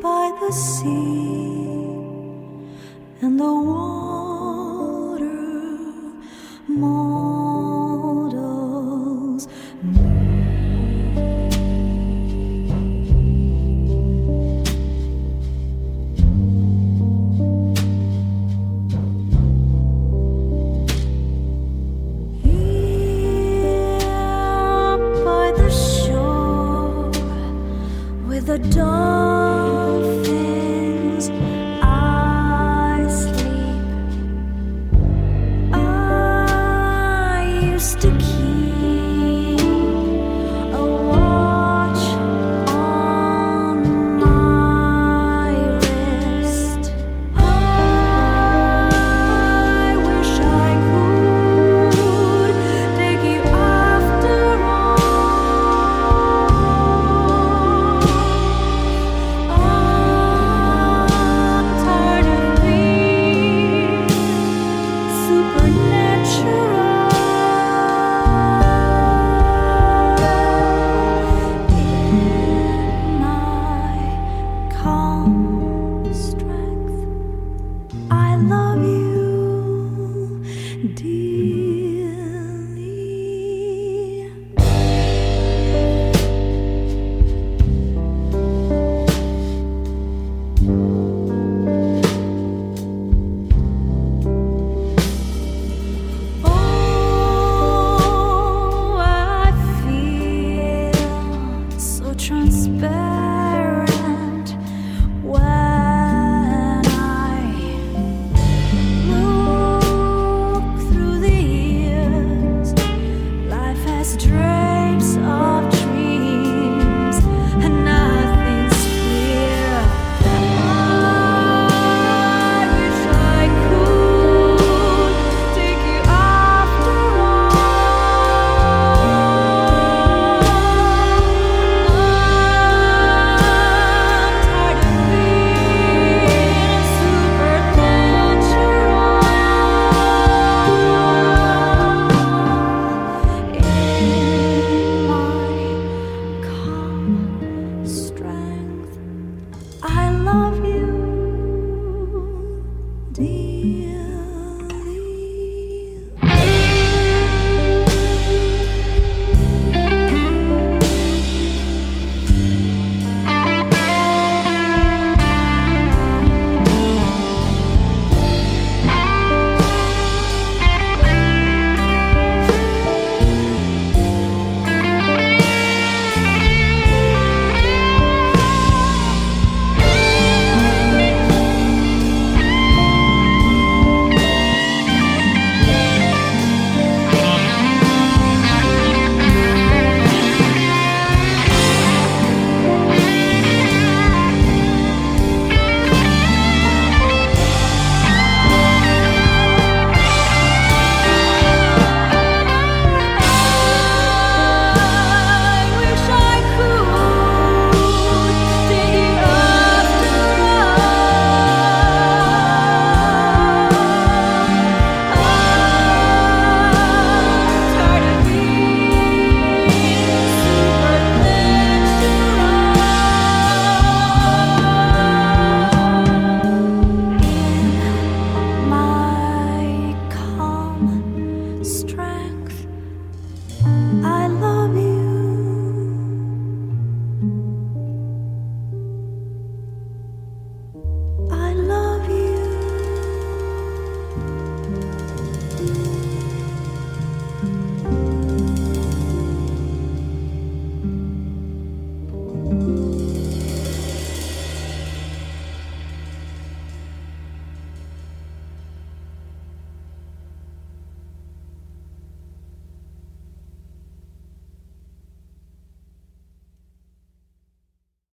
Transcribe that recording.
by the sea, and the water models me. With the dolphins I sleep. I used to keep a watch on my wrist. I wish I could take you after all. I love you dearly. Oh, I feel so transparent when drapes of dreams and nothing's clear. I wish I could take you after all. I'm tired of being supernatural. Strength, I love you.